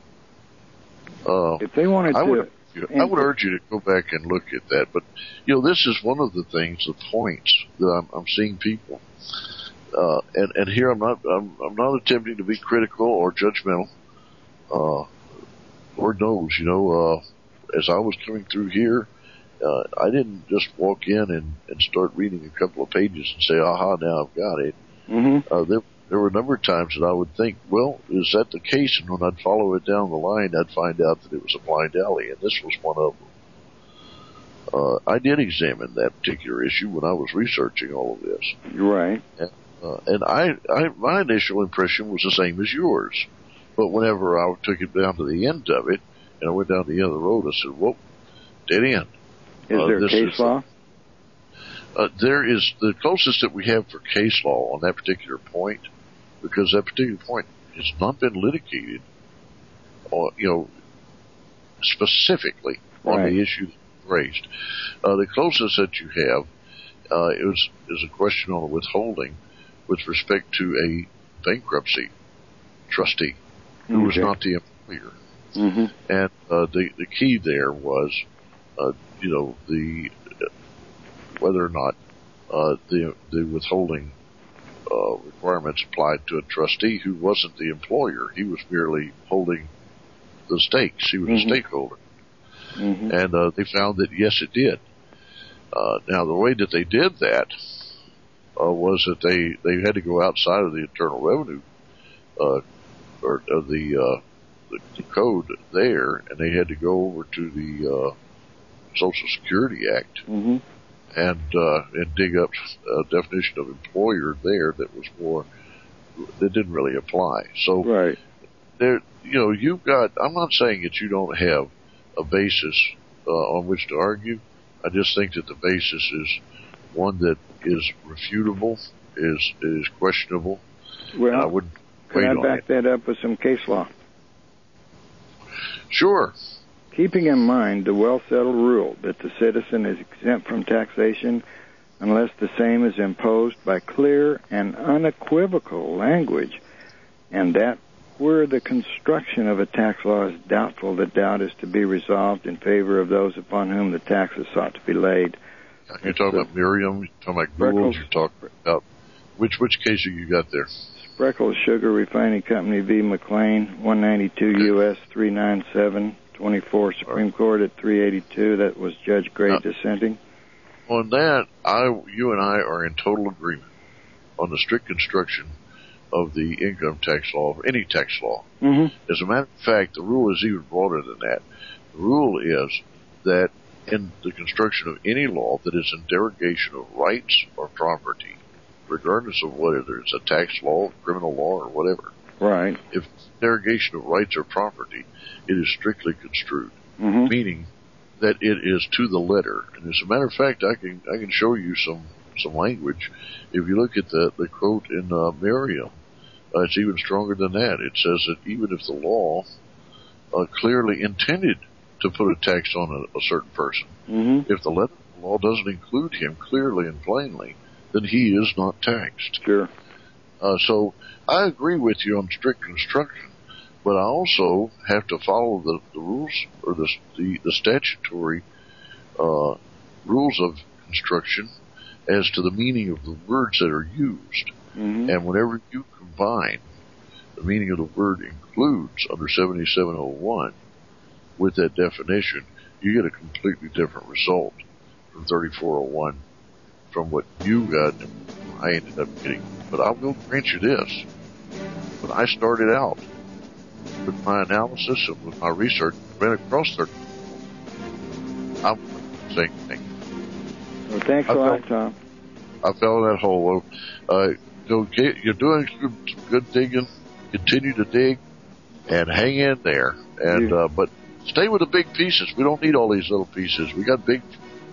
Uh,
if they wanted
I
to...
Would, I would urge you to go back and look at that. But, you know, this is one of the things, the points that I'm, I'm seeing people. Uh, and, and here I'm not, I'm, I'm not attempting to be critical or judgmental. Uh, Lord knows, you know, uh, as I was coming through here, uh, I didn't just walk in and, and start reading a couple of pages and say, aha, now I've got it.
Mm-hmm.
Uh, there, there were a number of times that I would think, well, is that the case? And when I'd follow it down the line, I'd find out that it was a blind alley, and this was one of them. Uh, I did examine that particular issue when I was researching all of this.
Right.
And, uh, and I, I, my initial impression was the same as yours. But whenever I took it down to the end of it, and I went down the end of the road, I said, whoa, dead end.
Is
uh,
there case
is,
law?
Uh, there is the closest that we have for case law on that particular point, because that particular point has not been litigated, or, you know, specifically on
right.
the issue raised. Uh, the closest that you have uh, is, is a question on withholding with respect to a bankruptcy trustee who was
okay.
not the employer.
Mm-hmm.
And uh, the the key there was, uh, you know, the uh, whether or not uh, the the withholding uh, requirements applied to a trustee who wasn't the employer. He was merely holding the stakes. He was
mm-hmm.
a stakeholder.
Mm-hmm.
And uh, they found that yes, it did. Uh, now the way that they did that uh, was that they they had to go outside of the Internal Revenue uh, or of the, uh, the the code there, and they had to go over to the uh, Social Security Act
mm-hmm.
and uh, and dig up a definition of employer there that was more that didn't really apply. So
right.
there, you know, you've got. I'm not saying that you don't have a basis uh, on which to argue. I just think that the basis is one that is refutable, is is questionable.
Well,
I wouldn't
can
wait
I
on
back
it.
that up with some case law?
Sure.
Keeping in mind the well-settled rule that the citizen is exempt from taxation unless the same is imposed by clear and unequivocal language, and that where the construction of a tax law is doubtful, the doubt is to be resolved in favor of those upon whom the tax is sought to be laid.
You're talking about Miriam, you're talking about Gould, you're talking about, which which case have you got there?
Spreckles Sugar Refining Company v. McLean, one ninety-two U S three ninety-seven twenty-four, Supreme Court at three eighty-two. That was Judge Gray
now,
dissenting.
On that, I, you and I are in total agreement on the strict construction of the income tax law, of any tax law.
Mm-hmm.
As a matter of fact, the rule is even broader than that. The rule is that in the construction of any law that is in derogation of rights or property, regardless of whether it's a tax law, criminal law, or whatever.
Right.
If it's derogation of rights or property, it is strictly construed,
mm-hmm.
meaning that it is to the letter. And as a matter of fact, I can I can show you some some language. If you look at the, the quote in uh, Merriam, uh, it's even stronger than that. It says that even if the law uh, clearly intended to put a tax on a, a certain person,
mm-hmm.
if the letter of the law doesn't include him clearly and plainly, then he is not taxed.
Sure.
Uh, so I agree with you on strict construction, but I also have to follow the, the rules or the, the, the statutory uh, rules of construction as to the meaning of the words that are used.
Mm-hmm.
And whenever you combine the meaning of the word includes under seventy-seven oh one with that definition, you get a completely different result from thirty-four oh one from what you got and I ended up getting. But I will grant you this. When I started out with my analysis and with my research, ran across thirty, I was the same thing.
Well, thanks a lot, Tom.
I fell in that hole. Uh, go get, you're doing good, good digging. Continue to dig and hang in there. And uh, but stay with the big pieces. We don't need all these little pieces. We got big.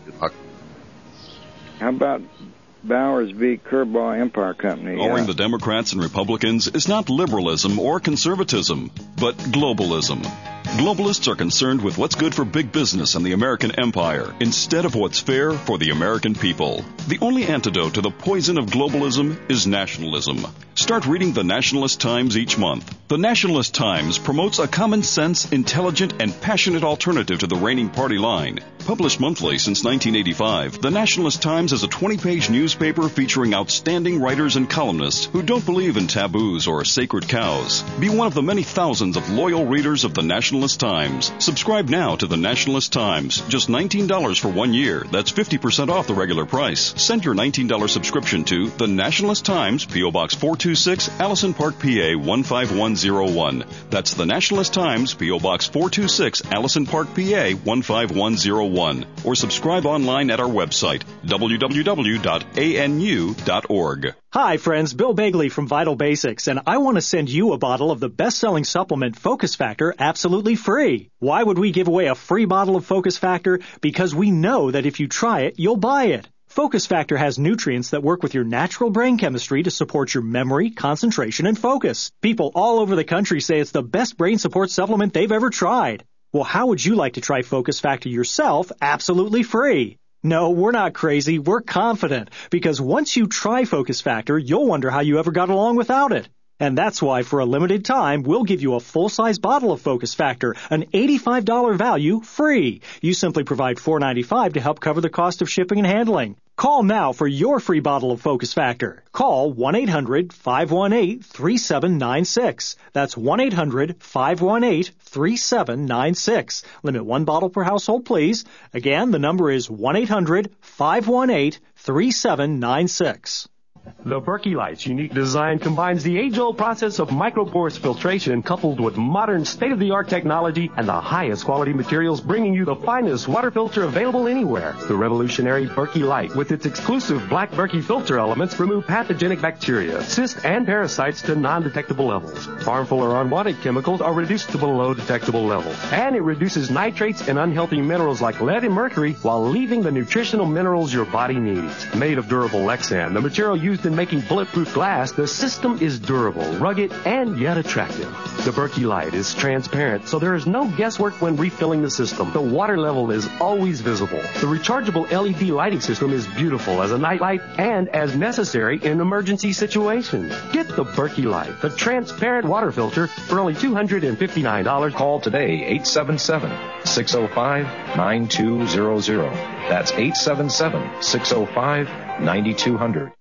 How about Bowers v. Kerbal Empire Company?
Lowering
uh,
the Democrats and Republicans is not liberalism or conservatism, but globalism. Globalists are concerned with what's good for big business and the American empire instead of what's fair for the American people. The only antidote to the poison of globalism is nationalism. Start reading the Nationalist Times each month. The Nationalist Times promotes a common sense, intelligent, and passionate alternative to the reigning party line. Published monthly since nineteen eighty-five, the Nationalist Times is a twenty-page newspaper featuring outstanding writers and columnists who don't believe in taboos or sacred cows. Be one of the many thousands of loyal readers of the Nationalist Times. Subscribe now to the Nationalist Times. Just nineteen dollars for one year. That's fifty percent off the regular price. Send your nineteen dollars subscription to the Nationalist Times, P O. Box four two six, Allison Park, P A one five one zero one. That's the Nationalist Times, P O. Box four two six, Allison Park, P A one five one zero one. Or subscribe online at our website, w w w dot a n u dot org.
Hi, friends. Bill Bagley from Vital Basics, and I want to send you a bottle of the best-selling supplement Focus Factor absolutely free. Why would we give away a free bottle of Focus Factor? Because we know that if you try it, you'll buy it. Focus Factor has nutrients that work with your natural brain chemistry to support your memory, concentration, and focus. People all over the country say it's the best brain support supplement they've ever tried. Well, how would you like to try Focus Factor yourself absolutely free? No, we're not crazy. We're confident. Because once you try Focus Factor, you'll wonder how you ever got along without it. And that's why, for a limited time, we'll give you a full-size bottle of Focus Factor, an eighty-five dollars value, free. You simply provide four dollars and ninety-five cents to help cover the cost of shipping and handling. Call now for your free bottle of Focus Factor. Call one eight hundred five one eight three seven nine six. That's one eight hundred five one eight three seven nine six. Limit one bottle per household, please. Again, the number is one eight hundred five one eight three seven nine six.
The Berkey Light's unique design combines the age-old process of microporous filtration coupled with modern state-of-the-art technology and the highest quality materials, bringing you the finest water filter available anywhere. The revolutionary Berkey Light, with its exclusive black Berkey filter elements, remove pathogenic bacteria, cysts, and parasites to non-detectable levels. Harmful or unwanted chemicals are reduced to below detectable levels. And it reduces nitrates and unhealthy minerals like lead and mercury while leaving the nutritional minerals your body needs. Made of durable Lexan, the material used in making bulletproof glass, the system is durable, rugged, and yet attractive. The Berkey Light is transparent, so there is no guesswork when refilling the system. The water level is always visible. The rechargeable L E D lighting system is beautiful as a night light and as necessary in emergency situations. Get the Berkey Light, the transparent water filter, for only two hundred fifty-nine dollars.
Call today, eight seven seven, six oh five, nine two zero zero. That's eight seven seven, six oh five, nine two zero zero.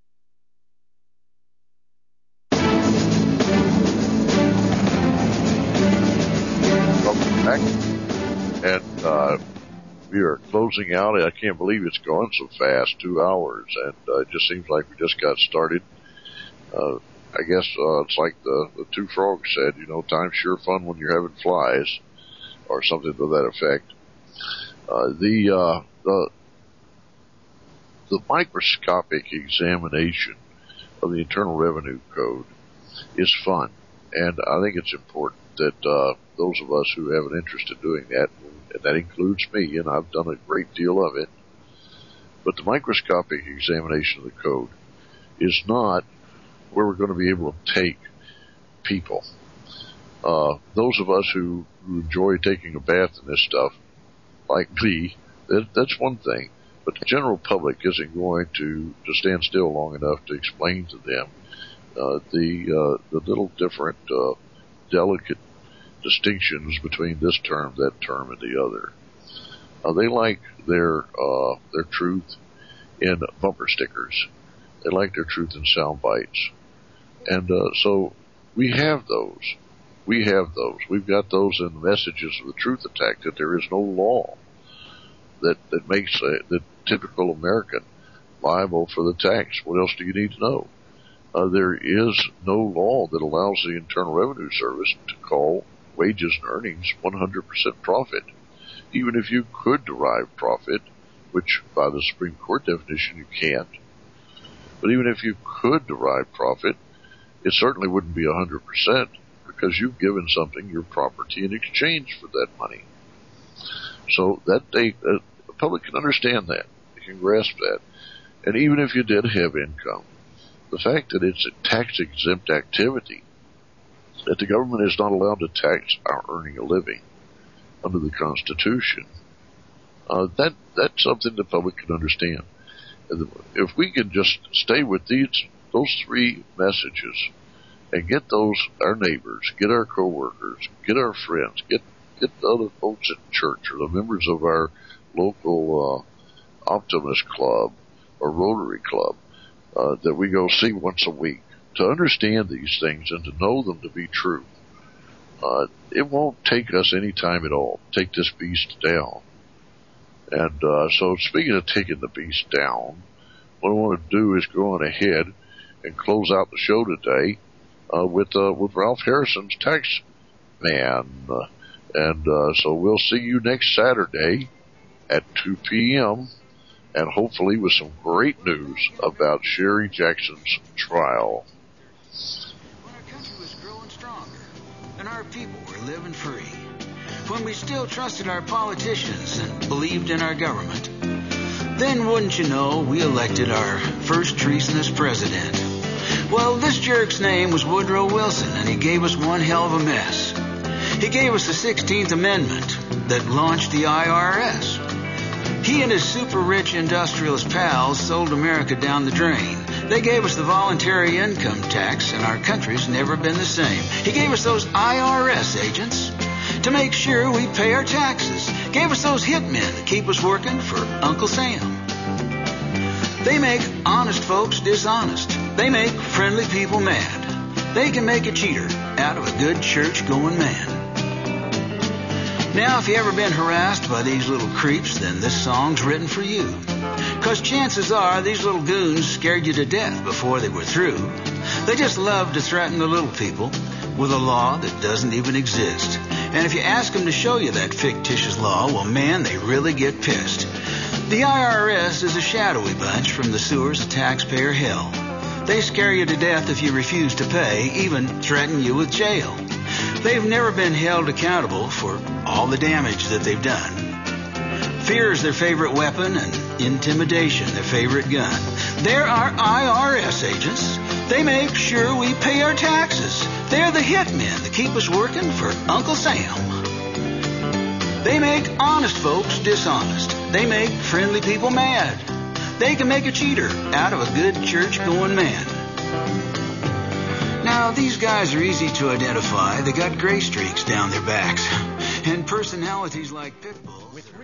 And uh, we are closing out. I can't believe it's gone so fast, two hours, and uh, it just seems like we just got started. Uh, I guess uh, it's like the, the two frogs said, you know, time's sure fun when you're having flies, or something to that effect. Uh, the, uh, the, the microscopic examination of the Internal Revenue Code is fun, and I think it's important that uh, those of us who have an interest in doing that, and that includes me, and I've done a great deal of it, But the microscopic examination of the code is not where we're going to be able to take people. Uh, those of us who, who enjoy taking a bath in this stuff, like me, that, that's one thing. But the general public isn't going to, to stand still long enough to explain to them uh, the uh, the little different uh, delicate distinctions between this term, that term, and the other. Uh, they like their uh, their truth in bumper stickers. They like their truth in sound bites. And uh, so we have those. We have those. We've got those in the messages of the truth attack, that there is no law that, that makes a, the typical American liable for the tax. What else do you need to know? Uh, there is no law that allows the Internal Revenue Service to call wages and earnings one hundred percent profit. Even if you could derive profit, which by the Supreme Court definition you can't, but even if you could derive profit, it certainly wouldn't be one hundred percent because you've given something, your property, in exchange for that money. So that they, uh, the public can understand that. They can grasp that. And even if you did have income, the fact that it's a tax-exempt activity, that the government is not allowed to tax our earning a living under the Constitution, uh, that that's something the public can understand. If we can just stay with these, those three messages, and get those, our neighbors, get our coworkers, get our friends, get get the other folks at church or the members of our local uh, Optimist Club or Rotary Club uh, that we go see once a week, to understand these things and to know them to be true. Uh, it won't take us any time at all to take this beast down. And uh, so speaking of taking the beast down, what I want to do is go on ahead and close out the show today uh, with uh, with Ralph Harrison's Tax Man. Uh, and uh, so we'll see you next Saturday at two p.m. and hopefully with some great news about Sherry Jackson's trial.
When our country was growing stronger and our people were living free, when we still trusted our politicians and believed in our government, then wouldn't you know, we elected our first treasonous president. Well, this jerk's name was Woodrow Wilson, and he gave us one hell of a mess. He gave us the sixteenth Amendment that launched the I R S. He and his super-rich industrialist pals sold America down the drain. They gave us the voluntary income tax, and our country's never been the same. He gave us those I R S agents to make sure we pay our taxes. Gave us those hitmen to keep us working for Uncle Sam. They make honest folks dishonest. They make friendly people mad. They can make a cheater out of a good church-going man. Now, if you ever been harassed by these little creeps, then this song's written for you. 'Cause chances are these little goons scared you to death before they were through. They just love to threaten the little people with a law that doesn't even exist. And if you ask them to show you that fictitious law, well, man, they really get pissed. The I R S is a shadowy bunch from the sewers of taxpayer hell. They scare you to death if you refuse to pay, even threaten you with jail. They've never been held accountable for all the damage that they've done. Fear is their favorite weapon and intimidation their favorite gun. They're our I R S agents. They make sure we pay our taxes. They're the hitmen that keep us working for Uncle Sam. They make honest folks dishonest. They make friendly people mad. They can make a cheater out of a good church-going man. Now, these guys are easy to identify. They got gray streaks down their backs and personalities like Pitbull.